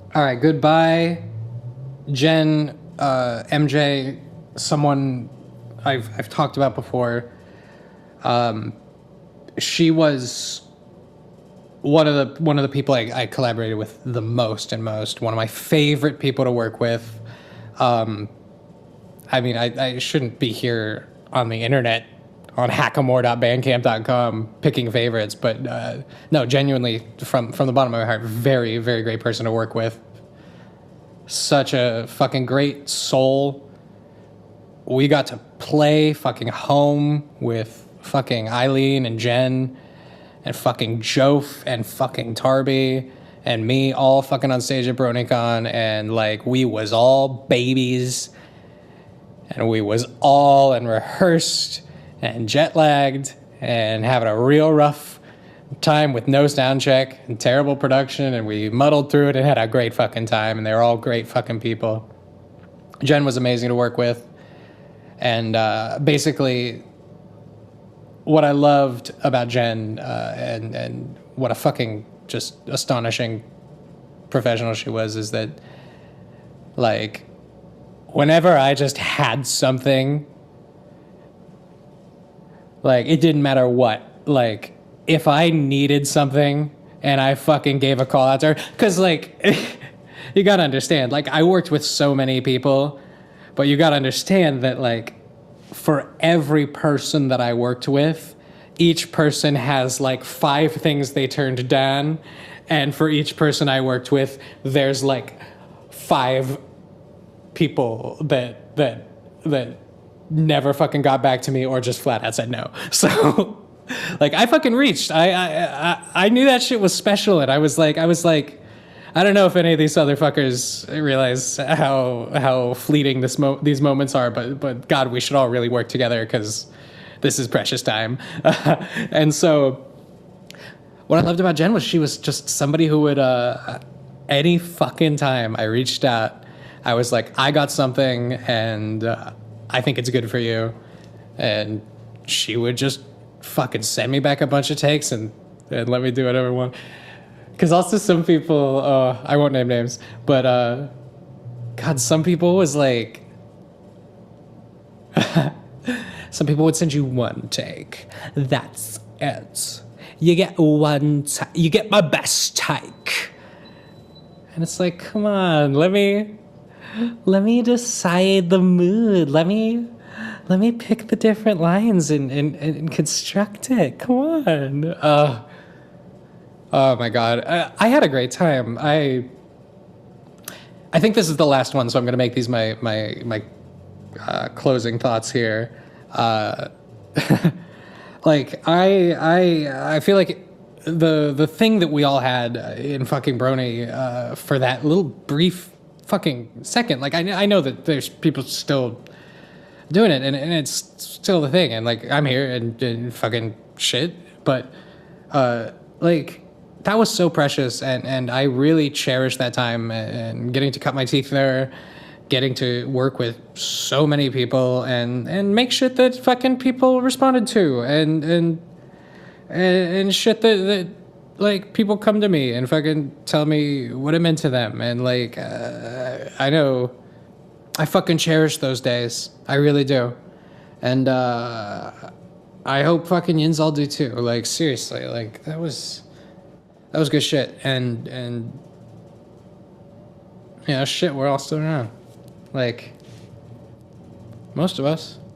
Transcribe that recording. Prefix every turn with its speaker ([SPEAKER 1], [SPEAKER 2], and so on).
[SPEAKER 1] All right, goodbye, Jen, MJ, someone I've talked about before. She was one of the people I collaborated with the most and most. One of my favorite people to work with. I mean, I shouldn't be here on the internet on hackamore.bandcamp.com picking favorites, but no, genuinely from the bottom of my heart, very very great person to work with. Such a fucking great soul. We got to play fucking home with fucking Eileen and Jen and fucking Jof and fucking Tarby and me all fucking on stage at BronyCon, and like we was all babies and we was all and rehearsed and jet lagged and having a real rough time with no sound check and terrible production, and we muddled through it and had a great fucking time, and they were all great fucking people. Jen was amazing to work with, and basically what I loved about Jen and what a fucking just astonishing professional she was is that, like, whenever I just had something, like, it didn't matter what, like, if I needed something and I fucking gave a call out to her, because, like, you gotta understand, like, I worked with so many people, but you gotta understand that, like, for every person that I worked with, each person has like 5 things they turned down, and for each person I worked with, there's like 5 people that never fucking got back to me or just flat out said no. So, like, I fucking reached. I knew that shit was special, and I was like, I don't know if any of these other fuckers realize how fleeting these moments are, but God, we should all really work together because this is precious time. And so, what I loved about Jen was she was just somebody who would, any fucking time I reached out, I was like, I got something, and I think it's good for you, and she would just fucking send me back a bunch of takes and let me do whatever I want. Because also some people, I won't name names, but God, some people was like, some people would send you one take. That's it. You get you get my best take. And it's like, come on, let me decide the mood. Let me pick the different lines and construct it. Come on. Oh my God, I had a great time. I think this is the last one, so I'm gonna make these my closing thoughts here. Like I feel like the thing that we all had in fucking Brony for that little brief fucking second. Like I know that there's people still doing it, and it's still the thing, and like I'm here and fucking shit, but like. That was so precious, and I really cherished that time and getting to cut my teeth there, getting to work with so many people and make shit that fucking people responded to and shit that like people come to me and fucking tell me what it meant to them, and like I know I fucking cherish those days. I really do, and I hope fucking yins all do too. Like seriously, like that was good shit, and you know, shit, we're all still around, like most of us.